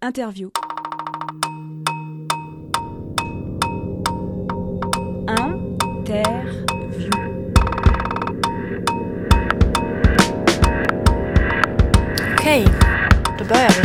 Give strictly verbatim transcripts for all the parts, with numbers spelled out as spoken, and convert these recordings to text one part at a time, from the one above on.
Interview. Interview. Okej, då börjar vi.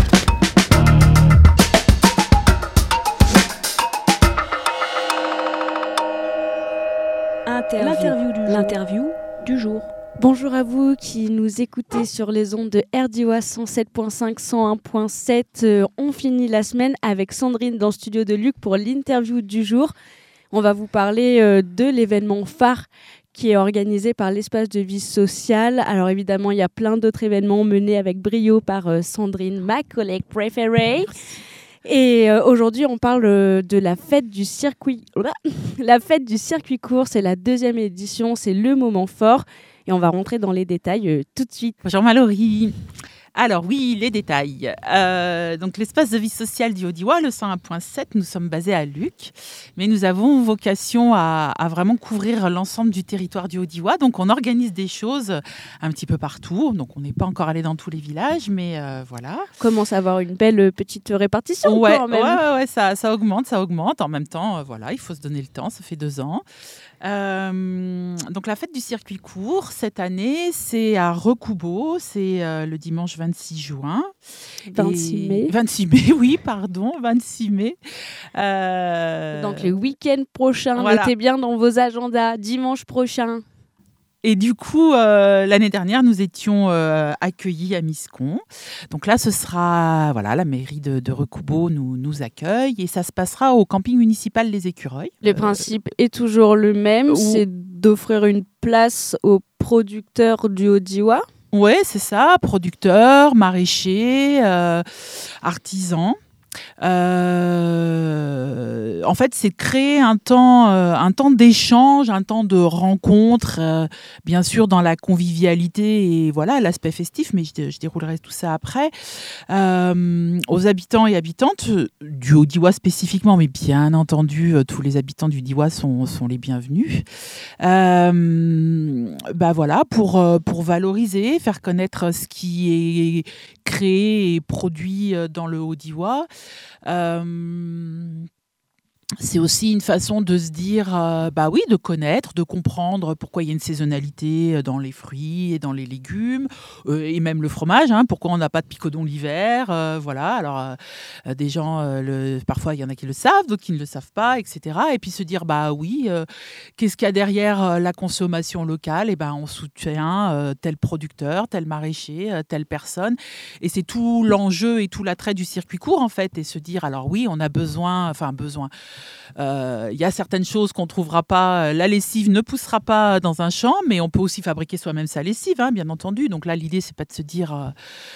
Interview. L'interview du jour. L'interview du jour. Bonjour à vous qui nous écoutez sur les ondes de R D O A cent sept virgule cinq, cent un virgule sept. Euh, on finit la semaine avec Sandrine dans le studio de Luc pour l'interview du jour. On va vous parler euh, de l'événement phare qui est organisé par l'Espace de vie sociale. Alors évidemment, il y a plein d'autres événements menés avec brio par euh, Sandrine, ma collègue préférée. Et euh, aujourd'hui, on parle euh, de la fête du circuit. La fête du circuit court, c'est la deuxième édition, c'est le moment fort. Et on va rentrer dans les détails euh, tout de suite. Bonjour Mallory. Alors oui, les détails. Euh, donc l'espace de vie sociale du Haut-Diois, le cent un virgule sept, nous sommes basés à Luc, mais nous avons vocation à, à vraiment couvrir l'ensemble du territoire du Haut-Diois. Donc on organise des choses un petit peu partout. Donc on n'est pas encore allé dans tous les villages, mais euh, voilà. On commence à avoir une belle euh, petite répartition Ouais, quand même. ouais, ouais, ouais, ça, ça augmente, ça augmente. En même temps, euh, voilà, il faut se donner le temps. Ça fait deux ans. Euh, donc la fête du circuit court cette année, c'est à Recoubeau, c'est euh, le dimanche vingt-six juin. vingt-six Et... mai. vingt-six mai, oui, pardon, vingt-six mai. Euh... Donc le week-end prochain, Voilà. notez bien dans vos agendas, dimanche prochain. Et du coup, euh, l'année dernière, nous étions euh, accueillis à Miscon. Donc là, ce sera, voilà, la mairie de, de Recoubeau nous, nous accueille et ça se passera au camping municipal Les Écureuils. Le Euh, principe est toujours le même, ou- c'est d'offrir une place aux producteurs du Haut-Diois. Ouais, c'est ça, producteurs, maraîchers, euh, artisans. Euh, en fait, c'est de créer un temps, euh, un temps d'échange, un temps de rencontre, euh, bien sûr dans la convivialité et voilà l'aspect festif, mais je, je déroulerai tout ça après. Euh, aux habitants et habitantes du Haut-Diois spécifiquement, mais bien entendu, euh, tous les habitants du Diois sont, sont les bienvenus. Euh, bah voilà, pour, euh, pour valoriser, faire connaître ce qui est créé et produit euh, dans le Haut-Diois. Euh, c'est aussi une façon de se dire, euh, bah oui, de connaître, de comprendre pourquoi il y a une saisonnalité dans les fruits et dans les légumes, euh, et même le fromage, hein, pourquoi on n'a pas de picodon l'hiver, euh, voilà. Alors, euh, des gens, euh, le, parfois, il y en a qui le savent, d'autres qui ne le savent pas, et cetera. Et puis se dire, bah oui, euh, qu'est-ce qu'il y a derrière euh, la consommation locale ? Et ben, on soutient euh, tel producteur, tel maraîcher, euh, telle personne. Et c'est tout l'enjeu et tout l'attrait du circuit court, en fait, et se dire, alors oui, on a besoin, enfin besoin. Il euh, y a certaines choses qu'on ne trouvera pas. La lessive ne poussera pas dans un champ, mais on peut aussi fabriquer soi-même sa lessive, hein, bien entendu. Donc là, l'idée, c'est pas de se dire euh,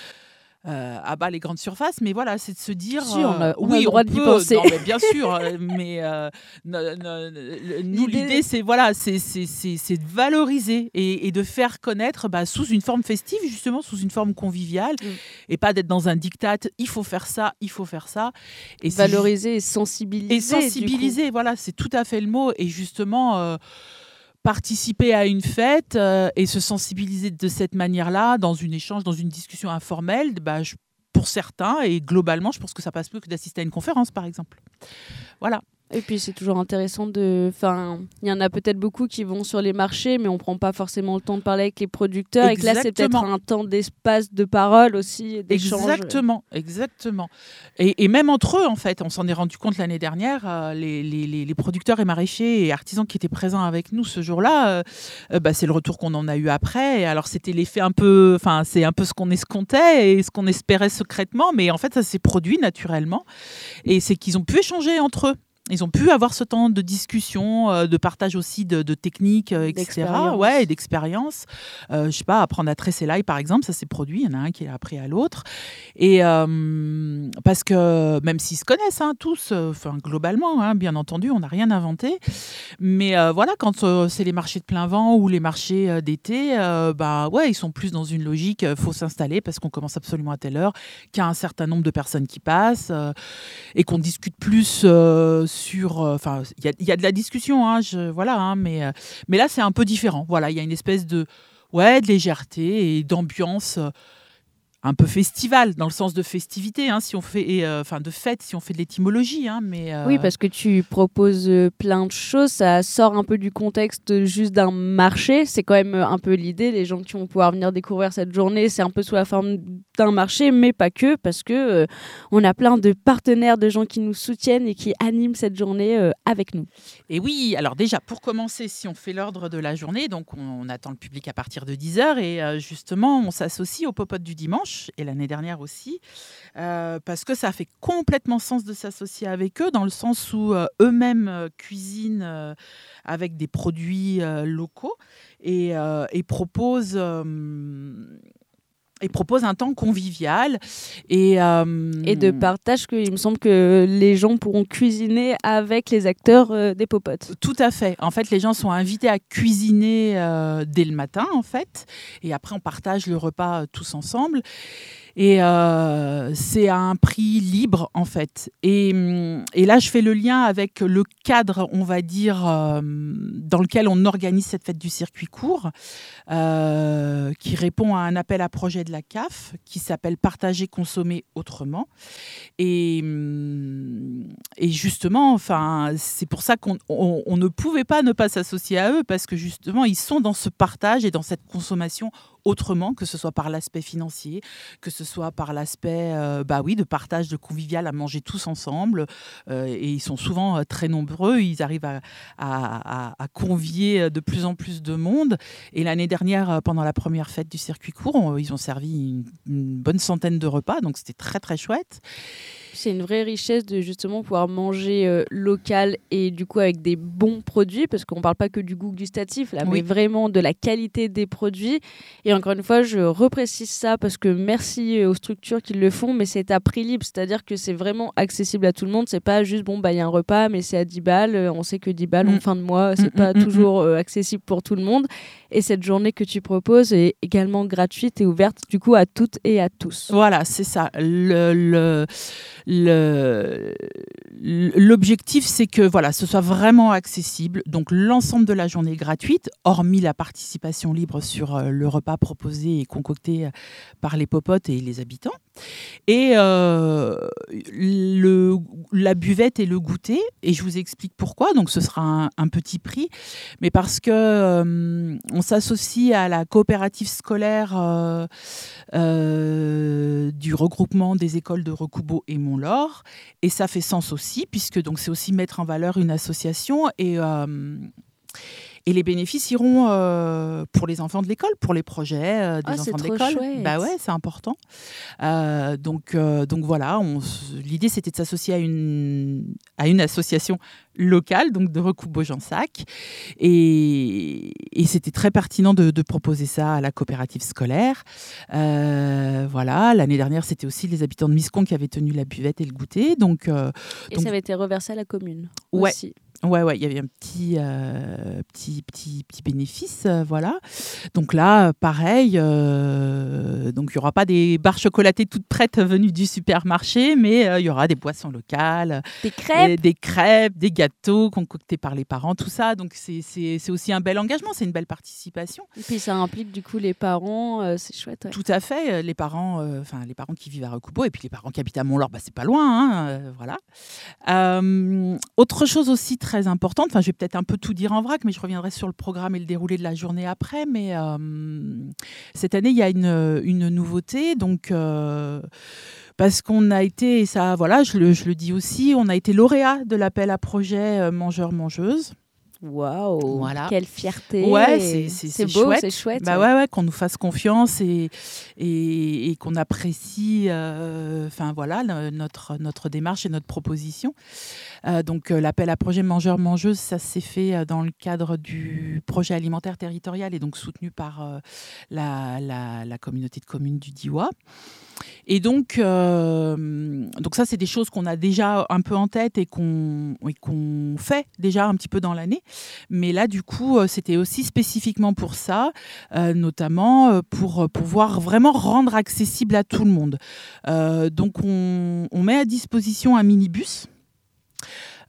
euh, à bas les grandes surfaces, mais voilà, c'est de se dire Si, on a- euh, on a oui, le droit on d'y peut, penser. non, mais bien sûr, euh, mais euh, no- no- no- nous, L'idée- l'idée, c'est voilà, c'est, c'est, c'est, c'est de valoriser et, et de faire connaître bah, sous une forme festive, justement, sous une forme conviviale, Mm. et pas d'être dans un diktat. Il faut faire ça, il faut faire ça. Et c'est Valoriser et sensibiliser. et sensibiliser, voilà, c'est tout à fait le mot. Et justement, euh, participer à une fête euh, et se sensibiliser de cette manière-là, dans une échange, dans une discussion informelle, bah, je- pour certains, et globalement, je pense que ça passe mieux que d'assister à une conférence, par exemple. Voilà. Et puis c'est toujours intéressant de... Enfin, il y en a peut-être beaucoup qui vont sur les marchés, mais on prend pas forcément le temps de parler avec les producteurs. Et que là, c'est peut-être Exactement. un temps d'espace de parole aussi, et d'échange. Exactement, exactement. Et, et même entre eux, en fait, on s'en est rendu compte l'année dernière, euh, les, les- les- les producteurs et maraîchers et artisans qui étaient présents avec nous ce jour-là, euh, euh, bah, c'est le retour qu'on en a eu après. Et alors, c'était l'effet un peu, enfin, c'est un peu ce qu'on escomptait et ce qu'on espérait secrètement, mais en fait, ça s'est produit naturellement. Et c'est qu'ils ont pu échanger entre eux. Ils ont pu avoir ce temps de discussion, euh, de partage aussi de, de techniques, euh, et cetera. D'expérience. Ouais, et d'expérience. Euh, je sais pas, apprendre à tresser l'ail, par exemple, ça s'est produit. Il y en a un qui l'a appris à l'autre. Et euh, parce que même s'ils se connaissent hein, tous, enfin globalement, hein, bien entendu, on n'a rien inventé. Mais euh, voilà, quand euh, c'est les marchés de plein vent ou les marchés euh, d'été, euh, bah ouais, ils sont plus dans une logique. Il faut s'installer parce qu'on commence absolument à telle heure, qu'il y a un certain nombre de personnes qui passent euh, et qu'on discute plus. Euh, sur, enfin, il y a, y a de la discussion, hein, je, voilà, hein, mais, euh, mais là c'est un peu différent. Voilà, il y a une espèce de, ouais, de légèreté et d'ambiance euh, un peu festival, dans le sens de festivité, hein, si on fait, enfin euh, de fête, si on fait de l'étymologie. Hein, mais euh... Oui, parce que tu proposes plein de choses, ça sort un peu du contexte juste d'un marché. C'est quand même un peu l'idée, les gens qui vont pouvoir venir découvrir cette journée, c'est un peu sous la forme d'un marché, mais pas que, parce que euh, on a plein de partenaires, de gens qui nous soutiennent et qui animent cette journée euh, avec nous. Et oui, alors déjà, pour commencer, si on fait l'ordre de la journée, donc on, on attend le public à partir de dix heures et euh, justement, on s'associe au Popote du dimanche, et l'année dernière aussi, euh, parce que ça fait complètement sens de s'associer avec eux, dans le sens où euh, eux-mêmes euh, cuisinent euh, avec des produits euh, locaux et, euh, et proposent... Euh, et propose un temps convivial et, euh... et de partage. Que, il me semble que les gens pourront cuisiner avec les acteurs euh, des Popotes. Tout à fait. En fait, les gens sont invités à cuisiner euh, dès le matin, en fait. Et après, on partage le repas euh, tous ensemble. Et euh, c'est à un prix libre, en fait. Et, et là, je fais le lien avec le cadre, on va dire, euh, dans lequel on organise cette fête du circuit court, euh, qui répond à un appel à projet de la C A F, qui s'appelle « Partager, consommer autrement ». Et, et justement, enfin, c'est pour ça qu'on on, on ne pouvait pas ne pas s'associer à eux, parce que justement, ils sont dans ce partage et dans cette consommation autrement, que ce soit par l'aspect financier, que ce soit par l'aspect euh, bah oui, de partage, de convivial, à manger tous ensemble. Euh, et ils sont souvent euh, très nombreux, ils arrivent à, à, à, à convier de plus en plus de monde. Et l'année dernière, pendant la première fête du circuit court, on, ils ont servi une, une bonne centaine de repas, donc c'était très très chouette. C'est une vraie richesse de justement pouvoir manger euh, local et du coup avec des bons produits, parce qu'on ne parle pas que du goût gustatif, là, oui. mais vraiment de la qualité des produits. Et encore une fois, je reprécise ça parce que merci aux structures qui le font, mais c'est à prix libre, c'est-à-dire que c'est vraiment accessible à tout le monde. C'est pas juste, bon, bah, y a un repas, mais c'est à dix balles. On sait que dix balles mmh. en fin de mois, c'est mmh, pas mmh, toujours euh, accessible pour tout le monde. Et cette journée que tu proposes est également gratuite et ouverte du coup à toutes et à tous. Voilà, c'est ça. Le... le... Le, l'objectif, c'est que voilà, ce soit vraiment accessible. Donc, l'ensemble de la journée est gratuite, hormis la participation libre sur euh, le repas proposé et concocté par les popotes et les habitants. Et euh, le, la buvette et le goûter. Et je vous explique pourquoi. Donc, ce sera un, un petit prix, mais parce que euh, on s'associe à la coopérative scolaire euh, euh, du regroupement des écoles de Recoubeau et Mont-Laure, et ça fait sens aussi, puisque donc c'est aussi mettre en valeur une association et euh, et les bénéfices iront euh, pour les enfants de l'école, pour les projets euh, des oh, enfants de l'école. Chouette. Bah ouais, c'est important. Euh, donc euh, donc voilà, on, l'idée c'était de s'associer à une à une association locale, donc de Recoubeau-Jansac, et, et c'était très pertinent de, de proposer ça à la coopérative scolaire. Euh, voilà, l'année dernière c'était aussi les habitants de Miscon qui avaient tenu la buvette et le goûter. Donc euh, et donc, ça avait été reversé à la commune. Ouais. Aussi. Ouais, ouais, il y avait un petit, euh, petit, petit, petit bénéfice, euh, voilà. Donc là, pareil, euh, donc il y aura pas des barres chocolatées toutes prêtes venues du supermarché, mais euh, il y aura des boissons locales, des crêpes, des, des crêpes, des gâteaux concoctés par les parents, tout ça. Donc c'est, c'est, c'est aussi un bel engagement, c'est une belle participation. Et puis ça implique du coup les parents, euh, c'est chouette. Ouais. Tout à fait, les parents, enfin euh, les parents qui vivent à Recoubeau et puis les parents qui habitent à Mont-Laure, bah c'est pas loin, hein, euh, voilà. Euh, autre chose aussi très très importante, enfin je vais peut-être un peu tout dire en vrac, mais je reviendrai sur le programme et le déroulé de la journée après, mais euh, cette année il y a une, une nouveauté, donc euh, parce qu'on a été, et ça voilà, je le, je le dis aussi, on a été lauréat de l'appel à projet euh, Mangeurs-Mangeuses. Waouh, voilà. Quelle fierté. Ouais, c'est, c'est, c'est, c'est beau, chouette. c'est chouette. Bah ouais, ouais, qu'on nous fasse confiance et, et, et qu'on apprécie euh, enfin, voilà, le, notre, notre démarche et notre proposition. Euh, donc, euh, l'appel à projet Mangeurs-Mangeuses, ça s'est fait euh, dans le cadre du projet alimentaire territorial et donc soutenu par euh, la, la, la communauté de communes du Diois. Et donc, euh, donc ça, c'est des choses qu'on a déjà un peu en tête et qu'on, et qu'on fait déjà un petit peu dans l'année. Mais là, du coup, c'était aussi spécifiquement pour ça, euh, notamment pour pouvoir vraiment rendre accessible à tout le monde. Euh, donc, on, on met à disposition un minibus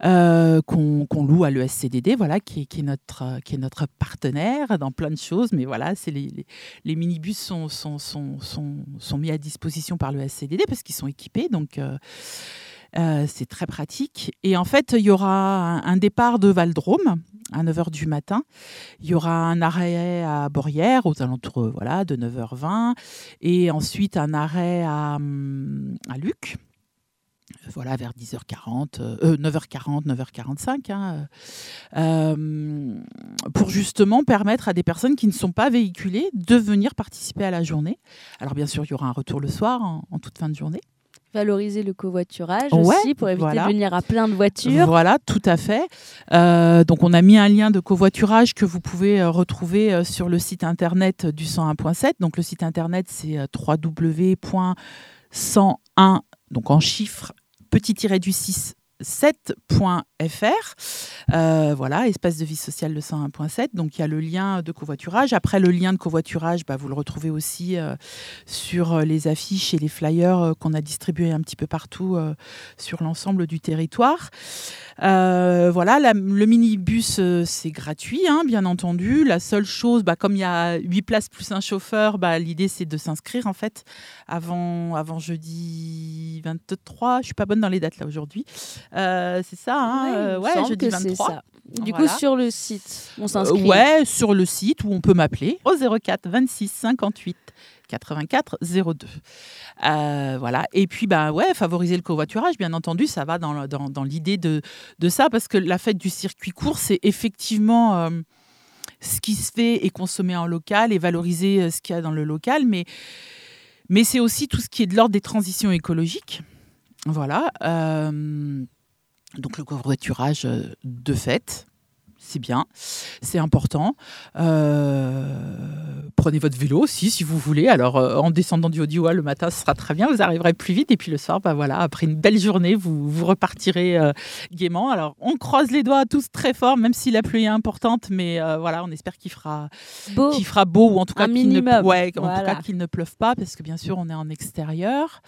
euh, qu'on, qu'on loue à l'E S C D D, voilà, qui est, qui est notre, qui est notre partenaire dans plein de choses. Mais voilà, c'est les, les, les minibus sont, sont, sont, sont, sont mis à disposition par l'E S C D D parce qu'ils sont équipés. Donc, euh, euh, c'est très pratique. Et en fait, il y aura un, un départ de Val-Drôme à neuf heures du matin. Il y aura un arrêt à Borrières aux alentours voilà, de neuf heures vingt. Et ensuite, un arrêt à, à Luc. Voilà, vers dix heures quarante, euh, neuf heures quarante, neuf heures quarante-cinq, hein, euh, pour justement permettre à des personnes qui ne sont pas véhiculées de venir participer à la journée. Alors bien sûr, il y aura un retour le soir, en, en toute fin de journée. Valoriser le covoiturage ouais, aussi, pour éviter voilà. de venir à plein de voitures. Voilà, tout à fait. Euh, donc on a mis un lien de covoiturage que vous pouvez euh, retrouver euh, sur le site internet du cent un point sept. Donc le site internet, c'est euh, w w w point cent un, donc en chiffres, petit tiret du six, sept point f r. Euh, voilà, espace de vie sociale de cent un point sept. Donc, il y a le lien de covoiturage. Après, le lien de covoiturage, bah, vous le retrouvez aussi euh, sur les affiches et les flyers euh, qu'on a distribués un petit peu partout euh, sur l'ensemble du territoire. Euh, voilà, la, le minibus, euh, c'est gratuit, hein, bien entendu. La seule chose, bah, comme il y a huit places plus un chauffeur, bah, l'idée, c'est de s'inscrire, en fait, avant, avant jeudi vingt-trois. Je ne suis pas bonne dans les dates, là, aujourd'hui. Euh, c'est ça, hein, euh, ouais, ouais jeudi vingt-trois. Ça. Du voilà. coup, sur le site, on s'inscrit. Euh, ouais, sur le site où on peut m'appeler au zéro quatre vingt-six cinquante-huit quatre-vingt-quatre zéro deux. Euh, voilà. Et puis, bah, ouais, favoriser le covoiturage, bien entendu, ça va dans, dans, dans l'idée de, de ça, parce que la fête du circuit court, c'est effectivement euh, ce qui se fait et consommé en local et valoriser ce qu'il y a dans le local, mais, mais c'est aussi tout ce qui est de l'ordre des transitions écologiques. Voilà. Euh, donc le covoiturage de fête, c'est bien, c'est important. Euh, prenez votre vélo aussi si vous voulez. Alors euh, en descendant du Haut-Diois le matin, ce sera très bien, vous arriverez plus vite. Et puis le soir, bah voilà, après une belle journée, vous, vous repartirez euh, gaiement. Alors on croise les doigts tous très fort, même si la pluie est importante, mais euh, voilà, on espère qu'il fera beau, qu'il fera beau ou en tout cas qu'il ne, ouais, en voilà. tout cas qu'il ne pleuve pas, parce que bien sûr on est en extérieur.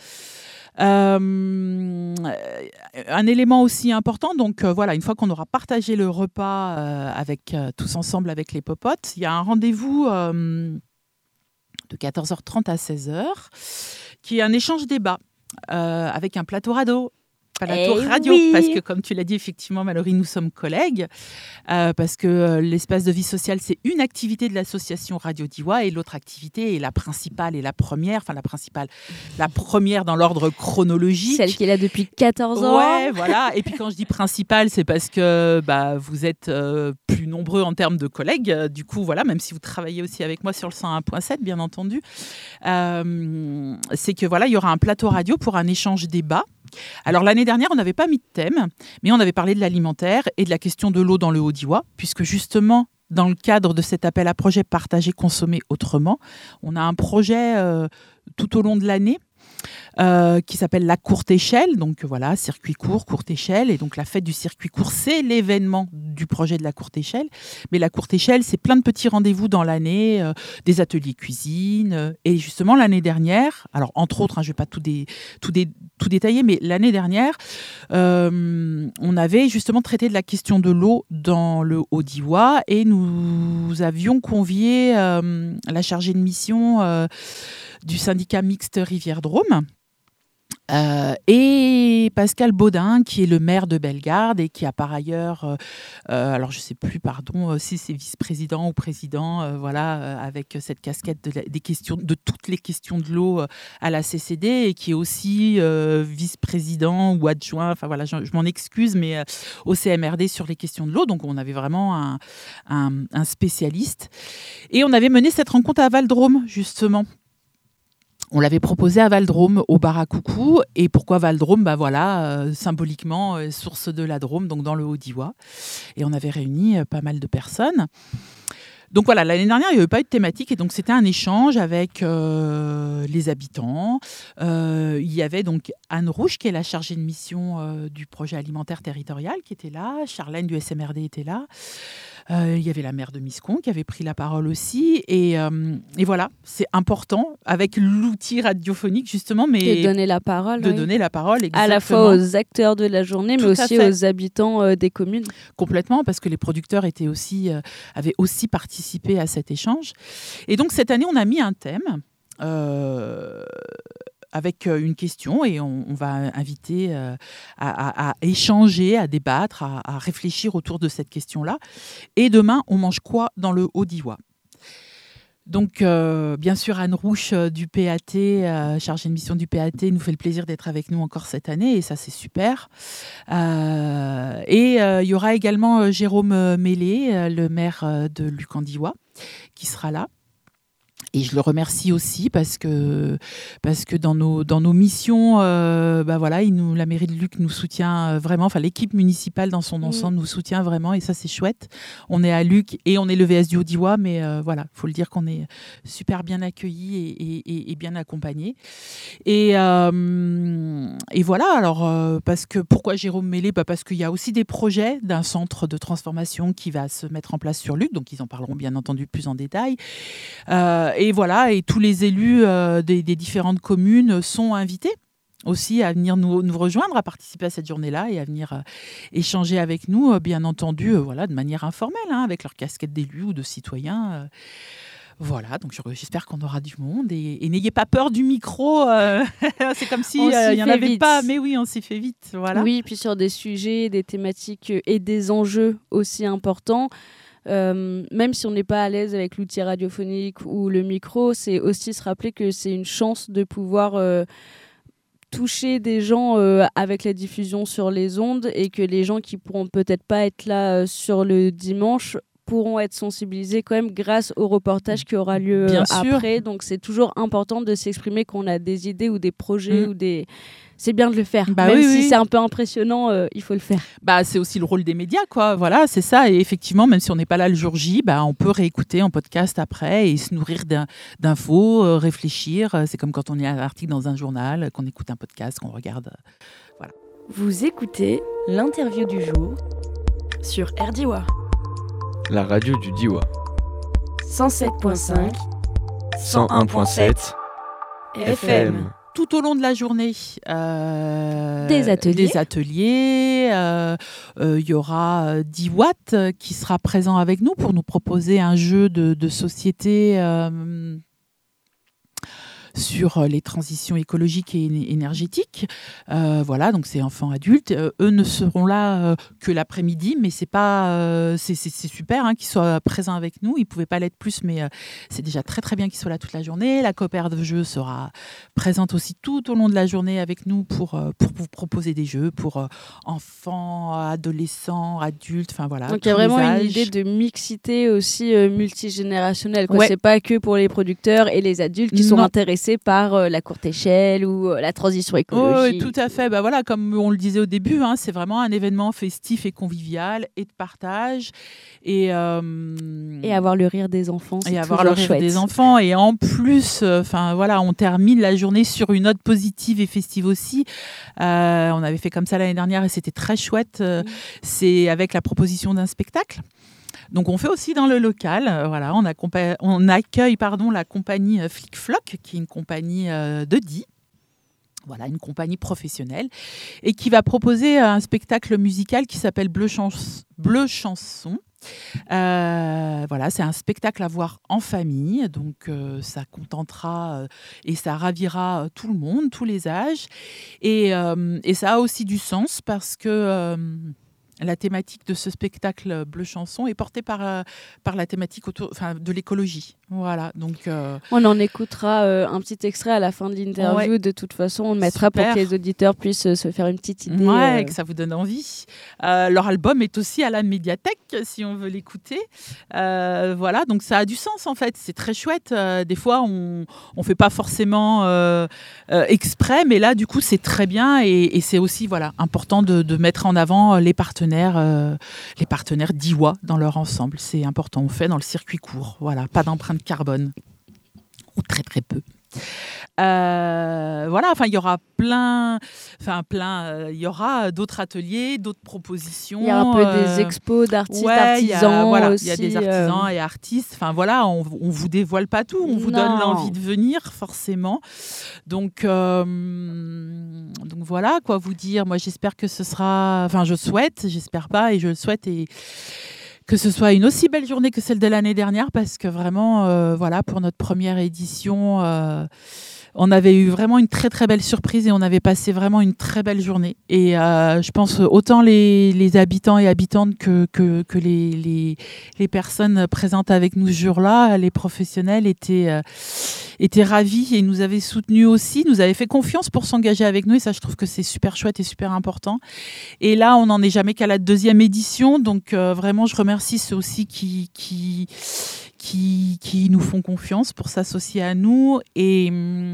Euh, un élément aussi important, donc euh, voilà, une fois qu'on aura partagé le repas euh, avec euh, tous ensemble avec les popotes, il y a un rendez-vous euh, de quatorze heures trente à seize heures qui est un échange débat euh, avec un plateau radio. Plateau eh radio, oui. Parce que comme tu l'as dit, effectivement, Mallory, nous sommes collègues, euh, parce que euh, l'espace de vie sociale, c'est une activité de l'association Radio Diois, et l'autre activité est la principale et la première, enfin la principale, la première dans l'ordre chronologique. Celle qui est là depuis quatorze ans. Ouais, voilà. Et puis quand je dis principale, c'est parce que bah, vous êtes euh, plus nombreux en termes de collègues. Du coup, voilà, même si vous travaillez aussi avec moi sur le cent un point sept, bien entendu, euh, c'est que voilà, il y aura un plateau radio pour un échange débat. Alors l'année dernière, on n'avait pas mis de thème, mais on avait parlé de l'alimentaire et de la question de l'eau dans le Haut-Diois, puisque justement, dans le cadre de cet appel à projet Partager, consommer autrement, on a un projet euh, tout au long de l'année Euh, qui s'appelle la courte échelle, donc voilà, circuit court, courte échelle, et donc la fête du circuit court, c'est l'événement du projet de la courte échelle, mais la courte échelle, c'est plein de petits rendez-vous dans l'année, euh, des ateliers cuisine, euh, et justement l'année dernière, alors entre autres, hein, je ne vais pas tout, dé, tout, dé, tout détailler, mais l'année dernière, euh, on avait justement traité de la question de l'eau dans le Haut-Diois, et nous avions convié euh, la chargée de mission euh, du syndicat mixte Rivière-Drôme, Euh, et Pascal Baudin, qui est le maire de Bellegarde et qui a par ailleurs, euh, euh, alors je ne sais plus, pardon, euh, si c'est vice-président ou président, euh, voilà, euh, avec cette casquette de, la, des questions, de toutes les questions de l'eau euh, à la C C D, et qui est aussi euh, vice-président ou adjoint, enfin voilà, je, je m'en excuse, mais euh, au C M R D sur les questions de l'eau. Donc on avait vraiment un, un, un spécialiste. Et on avait mené cette rencontre à Val-Drôme, justement. On l'avait proposé à Val-Drôme, au bar à Coucou. Et pourquoi Val-Drôme ? Bah voilà, euh, symboliquement, euh, source de la Drôme, donc dans le Haut-Diois. Et on avait réuni euh, pas mal de personnes. Donc voilà, l'année dernière, il n'y avait pas eu de thématique, et donc c'était un échange avec euh, les habitants. Euh, il y avait donc Anne Rouge, qui est la chargée de mission euh, du projet alimentaire territorial, qui était là. Charlène du S M R D était là. Euh, il y avait la maire de Miscon qui avait pris la parole aussi. Et, euh, et voilà, c'est important avec l'outil radiophonique justement, mais de donner la parole. de oui. donner la parole exactement. À la fois aux acteurs de la journée, Tout mais à aussi fait. aux habitants euh, des communes. Complètement, parce que les producteurs étaient aussi, euh, avaient aussi participé à cet échange. Et donc cette année, on a mis un thème. Euh, avec une question et on, on va inviter euh, à, à, à échanger, à débattre, à, à réfléchir autour de cette question-là. Et demain, on mange quoi dans le Haut-Diois ? Donc, euh, bien sûr, Anne Rouche euh, du P A T, euh, chargée de mission du P A T, nous fait le plaisir d'être avec nous encore cette année et ça, c'est super. Euh, et euh, il y aura également euh, Jérôme Mélé, euh, le maire euh, de Luc-en-Diois, qui sera là. Et je le remercie aussi parce que, parce que dans, nos, dans nos missions, euh, bah voilà, il nous, la mairie de Luc nous soutient vraiment, enfin l'équipe municipale dans son ensemble mmh. nous soutient vraiment et ça c'est chouette. On est à Luc et on est le V S du Haut-Diois, mais euh, voilà, il faut le dire qu'on est super bien accueillis et, et, et bien accompagnés. Et, euh, et voilà, alors euh, parce que, pourquoi Jérôme Mélé ? Bah parce qu'il y a aussi des projets d'un centre de transformation qui va se mettre en place sur Luc, donc ils en parleront bien entendu plus en détail. Euh, et voilà, et tous les élus euh, des, des différentes communes sont invités aussi à venir nous, nous rejoindre, à participer à cette journée-là et à venir euh, échanger avec nous, euh, bien entendu, euh, voilà, de manière informelle, hein, avec leur casquette d'élus ou de citoyens. Euh, voilà, donc j'espère qu'on aura du monde et, et n'ayez pas peur du micro. Euh, c'est comme si il euh, n'y en avait vite. pas, mais oui, on s'y fait vite. Voilà. Oui, puis sur des sujets, des thématiques et des enjeux aussi importants. Euh, même si on n'est pas à l'aise avec l'outil radiophonique ou le micro, c'est aussi se rappeler que c'est une chance de pouvoir euh, toucher des gens euh, avec la diffusion sur les ondes et que les gens qui pourront peut-être pas être là euh, sur le dimanche pourront être sensibilisés quand même grâce au reportage qui aura lieu Bien après. sûr. Donc c'est toujours important de s'exprimer quand on a des idées ou des projets mmh. ou des... C'est bien de le faire. Bah Même oui, si oui. c'est un peu impressionnant, euh, il faut le faire. Bah, c'est aussi le rôle des médias, quoi. Voilà, c'est ça. Et effectivement, même si on n'est pas là le jour J, bah, on peut réécouter en podcast après et se nourrir d'in- d'infos, euh, réfléchir. C'est comme quand on est un article dans un journal, qu'on écoute un podcast, qu'on regarde. Euh, voilà. Vous écoutez l'interview du jour sur R D I W A. La radio du Diois. cent sept virgule cinq, cent un virgule sept F M. Tout au long de la journée, euh, des ateliers. Des ateliers. Euh, euh, y aura dix watts qui sera présent avec nous pour nous proposer un jeu de, de société euh, sur les transitions écologiques et énergétiques. Euh, voilà, donc c'est enfants, adultes. Euh, eux ne seront là euh, que l'après-midi, mais c'est pas, euh, c'est, c'est, c'est super hein, qu'ils soient présents avec nous. Ils ne pouvaient pas l'être plus, mais euh, c'est déjà très très bien qu'ils soient là toute la journée. La coopère de jeu sera présente aussi tout au long de la journée avec nous pour, euh, pour vous proposer des jeux pour euh, enfants, adolescents, adultes, enfin voilà. Donc il y a vraiment une idée de mixité aussi euh, multigénérationnelle. Quoi. Ouais. C'est pas que pour les producteurs et les adultes qui sont Non. intéressés par euh, la courte échelle ou euh, la transition écologique. Oui, tout à fait. Bah voilà, comme on le disait au début, hein, c'est vraiment un événement festif et convivial et de partage. Et, euh, et avoir le rire des enfants, c'est et avoir le rire chouette. des enfants. Et en plus, enfin euh, voilà, on termine la journée sur une note positive et festive aussi. Euh, on avait fait comme ça l'année dernière et c'était très chouette. Euh, mmh. C'est avec la proposition d'un spectacle. Donc on fait aussi dans le local, euh, voilà, on, accompa- on accueille pardon, la compagnie euh, Flic Floc, qui est une compagnie euh, de Die, voilà, une compagnie professionnelle, et qui va proposer un spectacle musical qui s'appelle Bleu, Chans- Bleu Chanson. Euh, voilà, c'est un spectacle à voir en famille, donc euh, ça contentera euh, et ça ravira euh, tout le monde, tous les âges, et, euh, et ça a aussi du sens parce que euh, la thématique de ce spectacle Bleu Chanson est portée par, euh, par la thématique autour, enfin, de l'écologie. Voilà, donc, euh... on en écoutera euh, un petit extrait à la fin de l'interview. Ouais. De toute façon, on le mettra Super. Pour que les auditeurs puissent euh, se faire une petite idée. Ouais, euh... que ça vous donne envie. Euh, leur album est aussi à la médiathèque, si on veut l'écouter. Euh, voilà, donc ça a du sens en fait. C'est très chouette. Euh, des fois, on ne fait pas forcément euh, euh, exprès, mais là, du coup, c'est très bien. Et, et c'est aussi voilà, important de, de mettre en avant les partenaires, euh, les partenaires D I W A dans leur ensemble. C'est important. On fait dans le circuit court. Voilà, pas d'empreinte carbone, ou très très peu. Euh, voilà, enfin, il y aura plein, enfin plein, euh, il y aura d'autres ateliers, d'autres propositions. Il y a un peu euh, des expos d'artistes, ouais, artisans il y a, voilà, aussi. Il y a des artisans euh... et artistes. Enfin voilà, on, on vous dévoile pas tout, on vous Non. donne l'envie de venir forcément. Donc, euh, donc voilà quoi vous dire. Moi, j'espère que ce sera, enfin, je souhaite, j'espère pas, et je le souhaite et que ce soit une aussi belle journée que celle de l'année dernière, parce que vraiment, euh, voilà, pour notre première édition, euh, on avait eu vraiment une très très belle surprise et on avait passé vraiment une très belle journée. Et euh, je pense autant les, les habitants et habitantes que, que, que les, les, les personnes présentes avec nous ce jour-là, les professionnels étaient, euh, étaient ravis et nous avaient soutenus aussi, nous avaient fait confiance pour s'engager avec nous, et ça je trouve que c'est super chouette et super important. Et là, on n'en est jamais qu'à la deuxième édition, donc euh, vraiment je remercie ceux aussi qui... qui Qui, qui nous font confiance pour s'associer à nous. Et,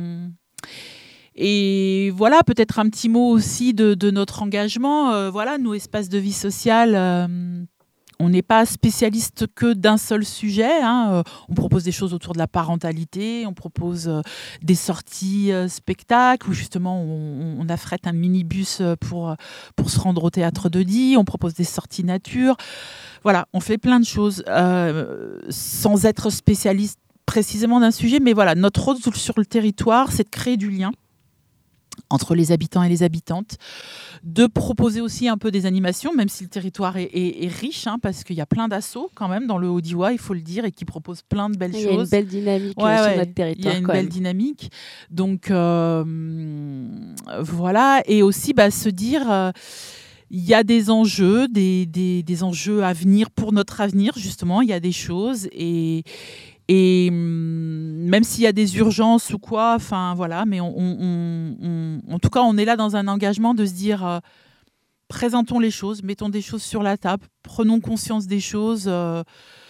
et voilà, peut-être un petit mot aussi de, de notre engagement. Euh, voilà, nous, Espace de vie sociale, euh, on n'est pas spécialiste que d'un seul sujet. Hein. Euh, on propose des choses autour de la parentalité, on propose euh, des sorties euh, spectacles, où justement on, on affrète un minibus pour, pour se rendre au Théâtre de Die, on propose des sorties nature. Voilà, on fait plein de choses euh, sans être spécialiste précisément d'un sujet, mais voilà, notre rôle sur le territoire, c'est de créer du lien entre les habitants et les habitantes, de proposer aussi un peu des animations, même si le territoire est, est, est riche, hein, parce qu'il y a plein d'assauts quand même dans le Haut-Diois, il faut le dire, et qui proposent plein de belles il choses. Il y a une belle dynamique ouais, sur ouais, notre territoire. Il y a une quand belle même. dynamique. Donc, euh, voilà, et aussi bah, se dire... Euh, il y a des enjeux, des, des, des enjeux à venir pour notre avenir, justement. Il y a des choses et, et hum, même s'il y a des urgences ou quoi, enfin voilà, mais on, on, on, en tout cas, on est là dans un engagement de se dire euh, présentons les choses, mettons des choses sur la table, prenons conscience des choses. Euh,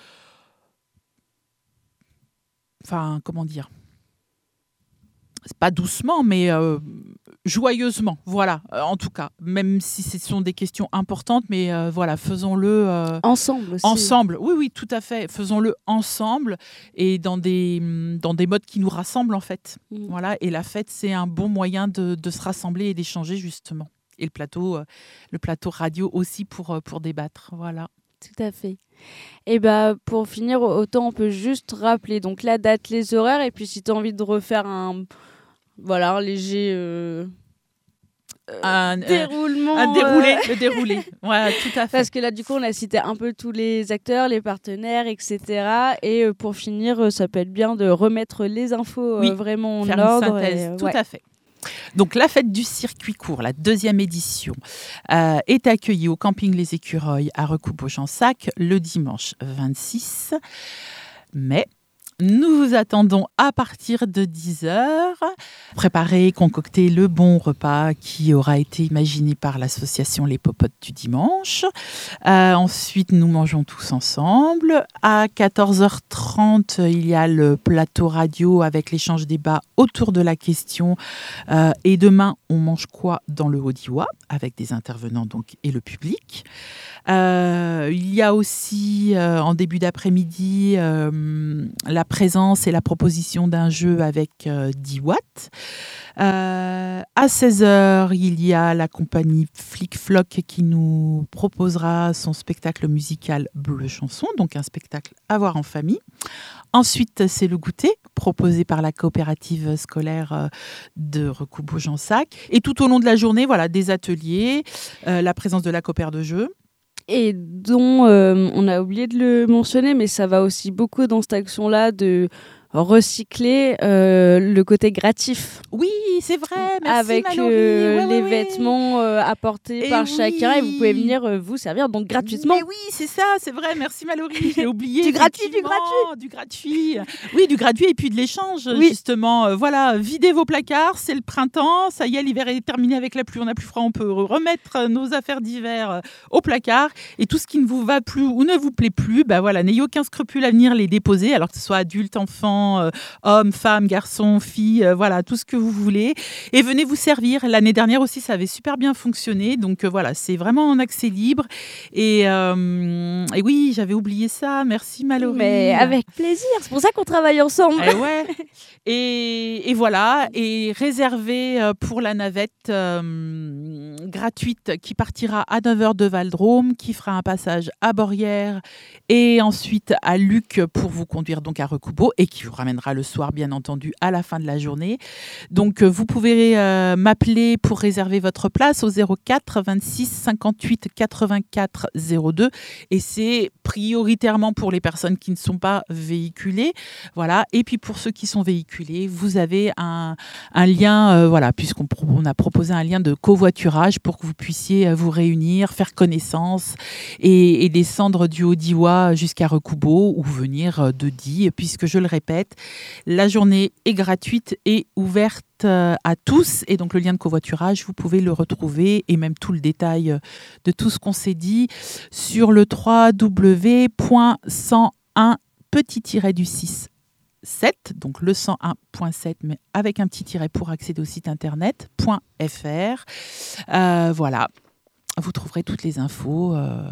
enfin, comment dire ? C'est pas doucement, mais euh, joyeusement, voilà, euh, en tout cas, même si ce sont des questions importantes, mais euh, voilà, faisons-le euh, ensemble aussi. Ensemble, oui, oui, tout à fait, faisons-le ensemble et dans des, dans des modes qui nous rassemblent en fait. Mmh. Voilà, et la fête, c'est un bon moyen de, de se rassembler et d'échanger justement. Et le plateau, euh, le plateau radio aussi pour, pour débattre, voilà. Tout à fait. Et bah, pour finir, autant on peut juste rappeler donc la date, les horaires, et puis si tu as envie de refaire un, voilà, un léger euh, un déroulement. Euh, un déroulé, euh... le déroulé. Ouais, tout à fait. Parce que là, du coup, on a cité un peu tous les acteurs, les partenaires, et cetera. Et euh, pour finir, ça peut être bien de remettre les infos euh, oui, vraiment en faire ordre. Une synthèse, et, tout ouais. à fait. Donc, la fête du circuit court, la deuxième édition, euh, est accueillie au camping Les Écureuils à Recoupe-au-Gensac le dimanche vingt-six mai. Nous vous attendons à partir de dix heures. Préparez, concoctez le bon repas qui aura été imaginé par l'association Les Popotes du dimanche. Euh, ensuite, nous mangeons tous ensemble. À quatorze heures trente, il y a le plateau radio avec l'échange débat autour de la question. Euh, et demain, on mange quoi dans le Haut-Diois avec des intervenants donc, et le public. Euh, il y a aussi, euh, en début d'après-midi, euh, la présence et la proposition d'un jeu avec euh, dix watts. Euh, à seize heures, il y a la compagnie Flic Floc qui nous proposera son spectacle musical Bleu Chanson, donc un spectacle à voir en famille. Ensuite, c'est le goûter, proposé par la coopérative scolaire de Recoupe-au-Gensac. Et tout au long de la journée, voilà, des ateliers, euh, la présence de la coopère de jeu. Et dont euh, on a oublié de le mentionner, mais ça va aussi beaucoup dans cette action-là de recycler euh, le côté gratif. Oui, c'est vrai, merci avec Mallory. Euh, ouais, les ouais, vêtements euh, apportés et par oui. chacun et vous pouvez venir euh, vous servir donc gratuitement. Mais oui, c'est ça, c'est vrai, merci Mallory, j'ai oublié. Du gratuit, du gratuit. Du gratuit. Oui, du gratuit et puis de l'échange, oui. justement. Euh, voilà, videz vos placards, c'est le printemps, ça y est, l'hiver est terminé avec la pluie, on n'a plus froid, on peut remettre nos affaires d'hiver au placard et tout ce qui ne vous va plus ou ne vous plaît plus, bah voilà, n'ayez aucun scrupule à venir les déposer, alors que ce soit adultes, enfants, enfants, euh, hommes, femmes, garçons, filles, euh, voilà, tout ce que vous voulez. Et venez vous servir. L'année dernière aussi, ça avait super bien fonctionné. Donc euh, voilà, c'est vraiment en accès libre. Et, euh, et oui, j'avais oublié ça. Merci Mallory. Mais avec plaisir. C'est pour ça qu'on travaille ensemble. Et ouais. Et, et voilà. Et réservé pour la navette euh, gratuite qui partira à neuf heures de Valdrome, qui fera un passage à Borrières et ensuite à Luc pour vous conduire donc à Recoubeau et qui vous ramènera le soir, bien entendu, à la fin de la journée. Donc, vous pouvez euh, m'appeler pour réserver votre place au zéro quatre vingt-six cinquante-huit quatre-vingt-quatre zéro deux et c'est prioritairement pour les personnes qui ne sont pas véhiculées. Voilà. Et puis, pour ceux qui sont véhiculés, vous avez un, un lien, euh, voilà, puisqu'on pro- on a proposé un lien de covoiturage pour que vous puissiez vous réunir, faire connaissance et, et descendre du Haut-Diois jusqu'à Recoubeau ou venir de Die, puisque je le répète, la journée est gratuite et ouverte à tous et donc le lien de covoiturage, vous pouvez le retrouver et même tout le détail de tout ce qu'on s'est dit sur le w w w point cent un petit tiret du six sept, donc le cent un point sept, mais avec un petit tiret pour accéder au site internet, .fr. Euh, voilà, vous trouverez toutes les infos euh,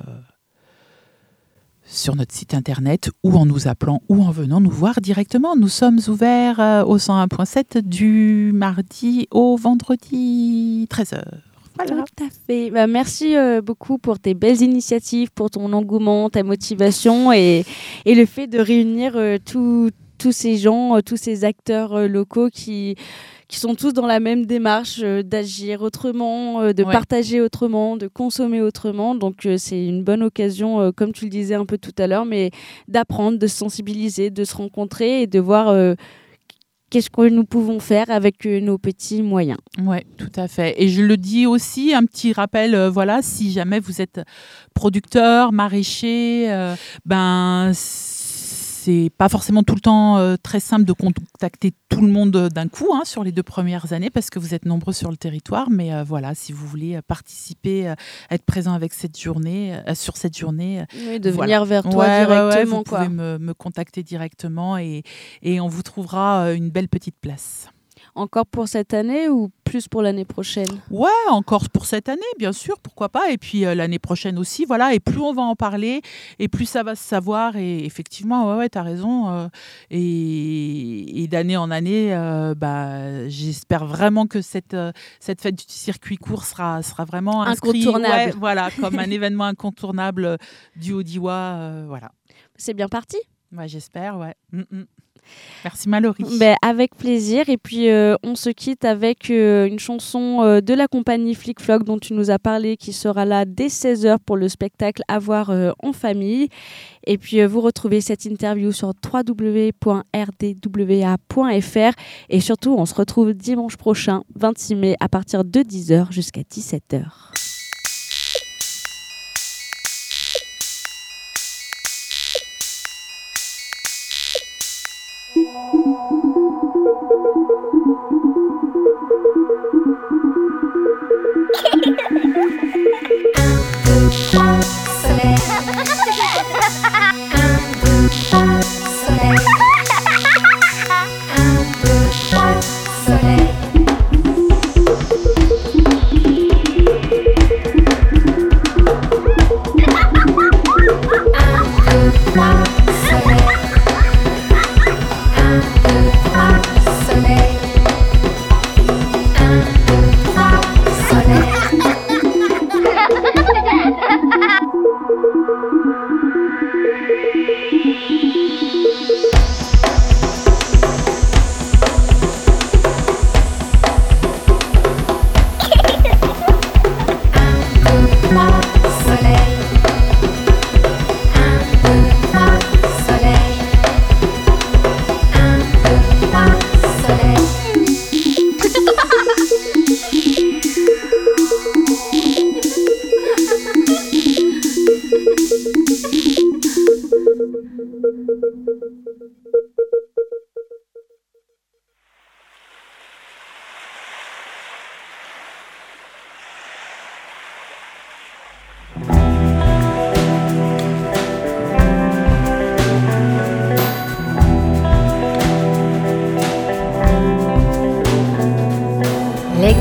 sur notre site internet ou en nous appelant ou en venant nous voir directement. Nous sommes ouverts euh, au cent un point sept du mardi au vendredi treize heures. Voilà. Tout à fait. Bah, merci euh, beaucoup pour tes belles initiatives, pour ton engouement, ta motivation et, et le fait de réunir euh, tout tous ces gens, euh, tous ces acteurs euh, locaux qui, qui sont tous dans la même démarche euh, d'agir autrement, euh, de ouais. partager autrement, de consommer autrement. Donc, euh, c'est une bonne occasion, euh, comme tu le disais un peu tout à l'heure, mais d'apprendre, de se sensibiliser, de se rencontrer et de voir euh, qu'est-ce que nous pouvons faire avec euh, nos petits moyens. Oui, tout à fait. Et je le dis aussi, un petit rappel, euh, voilà, si jamais vous êtes producteur, maraîcher, euh, ben... c'est pas forcément tout le temps euh, très simple de contacter tout le monde d'un coup hein, sur les deux premières années parce que vous êtes nombreux sur le territoire. Mais euh, voilà, si vous voulez euh, participer, euh, être présent avec cette journée, euh, sur cette journée, oui, de voilà. venir vers toi ouais, directement. Ouais, ouais, vous quoi. pouvez me, me contacter directement et, et on vous trouvera euh, une belle petite place. Encore pour cette année ou plus pour l'année prochaine ? Ouais, encore pour cette année, bien sûr, pourquoi pas. Et puis euh, l'année prochaine aussi, voilà. Et plus on va en parler, et plus ça va se savoir. Et effectivement, ouais, ouais, t'as raison. Euh, et, et d'année en année, euh, bah, j'espère vraiment que cette, euh, cette fête du circuit court sera, sera vraiment inscrite, incontournable. Ouais, voilà, comme un événement incontournable du Haut-Diois. Euh, voilà. C'est bien parti ? Ouais, j'espère, ouais. Mm-mm. Merci Mallory. Ben, avec plaisir. Et puis, euh, on se quitte avec euh, une chanson euh, de la compagnie Flic Floc dont tu nous as parlé, qui sera là dès seize heures pour le spectacle à voir euh, en famille. Et puis, euh, vous retrouvez cette interview sur w w w point r d w a point f r. Et surtout, on se retrouve dimanche prochain, vingt-six mai, à partir de dix heures jusqu'à dix-sept heures.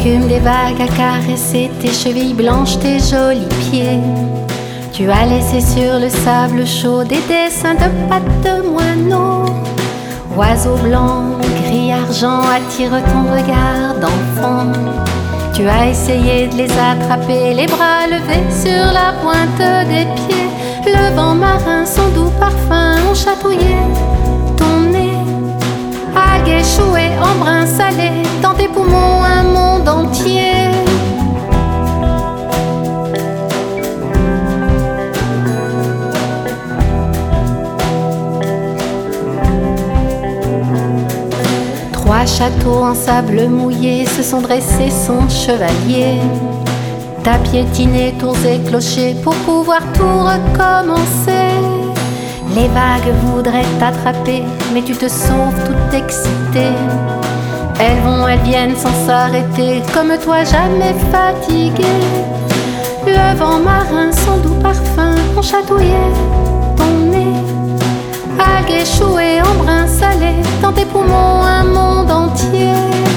L'écume des vagues a caressé tes chevilles blanches, tes jolis pieds. Tu as laissé sur le sable chaud des dessins de pattes de moineaux. Oiseaux blancs, gris, argent attirent ton regard d'enfant. Tu as essayé de les attraper, les bras levés sur la pointe des pieds. Le vent marin, son doux parfum ont chatouillé ton nez. Algues échouées en brin salé, dans tes poumons un monde entier. Trois châteaux en sable mouillé se sont dressés son chevalier. T'as piétiné tours et clochers pour pouvoir tout recommencer. Les vagues voudraient t'attraper, mais tu te sauves toute excitée. Elles vont, elles viennent sans s'arrêter, comme toi jamais fatigué. Le vent marin, son doux parfum ont chatouillé ton nez. Algues échouées en brin salé, dans tes poumons un monde entier.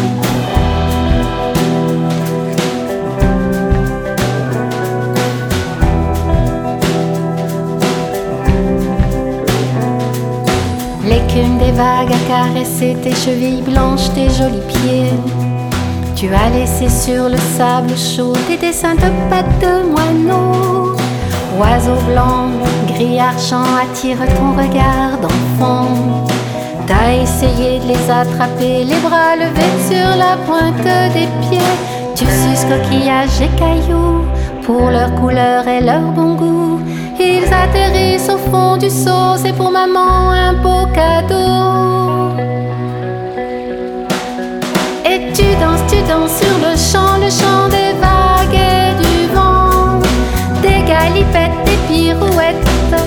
L'écume des vagues a caressé tes chevilles blanches, tes jolis pieds. Tu as laissé sur le sable chaud des dessins de pattes de moineaux. Oiseaux blancs, gris, argent attirent ton regard d'enfant. T'as essayé de les attraper, les bras levés sur la pointe des pieds. Tu suces coquillages et cailloux pour leur couleur et leur bon goût. Ils atterrissent au fond du seau, c'est pour maman un beau cadeau. Et tu danses, tu danses sur le champ, le chant des vagues et du vent. Des galipettes, des pirouettes.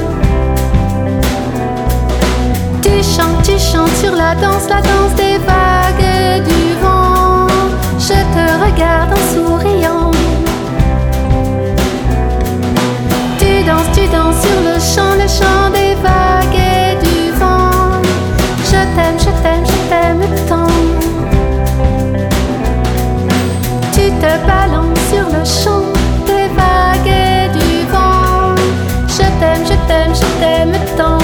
Tu chantes, tu chantes sur la danse, la danse des vagues et du vent. Je te regarde en souriant. Tu danses, tu danses sur le champ, le chant des vagues et du vent. Je t'aime, je t'aime, je t'aime tant. Tu te balances sur le champ des vagues et du vent. Je t'aime, je t'aime, je t'aime tant.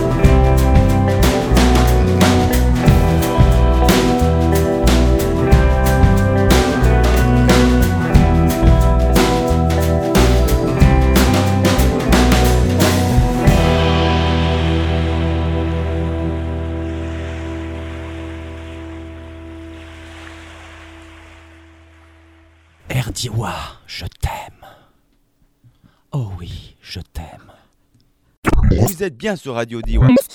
Erdiwa, je t'aime. Oh oui, je t'aime. Vous êtes bien sur Radio Diwa.